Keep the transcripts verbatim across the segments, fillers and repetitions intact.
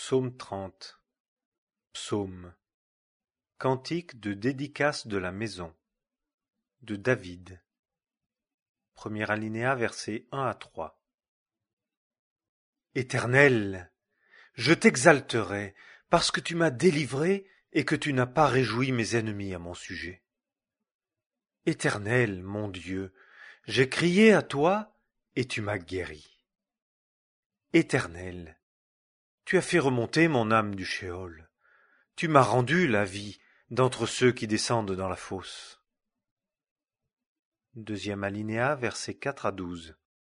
Psaume trente. Psaume. Cantique de dédicace de la maison. De David. Premier alinéa, versets un à trois. Éternel, je t'exalterai, parce que tu m'as délivré et que tu n'as pas réjoui mes ennemis à mon sujet. Éternel, mon Dieu, j'ai crié à toi et tu m'as guéri. Éternel, tu as fait remonter mon âme du shéol. Tu m'as rendu la vie d'entre ceux qui descendent dans la fosse. Deuxième alinéa, versets quatre à douze.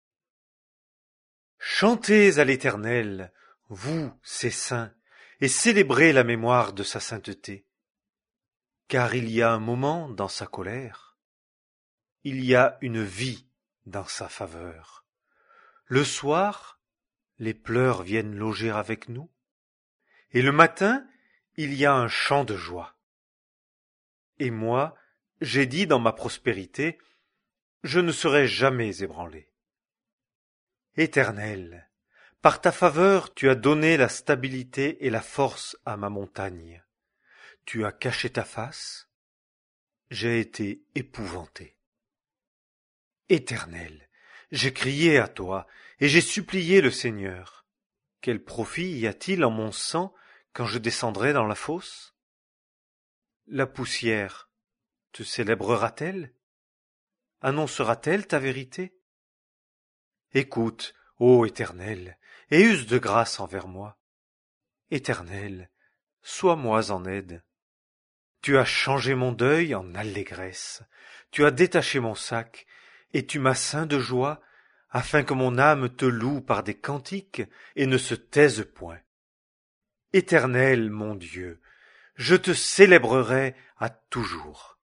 Chantez à l'Éternel, vous, ses saints, et célébrez la mémoire de sa sainteté. Car il y a un moment dans sa colère, il y a une vie dans sa faveur. Le soir, les pleurs viennent loger avec nous, et le matin, il y a un chant de joie. Et moi, j'ai dit dans ma prospérité, je ne serai jamais ébranlé. Éternel, par ta faveur, tu as donné la stabilité et la force à ma montagne. Tu as caché ta face, j'ai été épouvanté. Éternel, j'ai crié à toi et j'ai supplié le Seigneur. Quel profit y a-t-il en mon sang quand je descendrai dans la fosse? La poussière te célébrera-t-elle? Annoncera-t-elle ta vérité? Écoute, ô Éternel, et use de grâce envers moi. Éternel, sois-moi en aide. Tu as changé mon deuil en allégresse, tu as détaché mon sac, et tu m'as ceint de joie, afin que mon âme te loue par des cantiques et ne se taise point. Éternel, mon Dieu, je te célébrerai à toujours.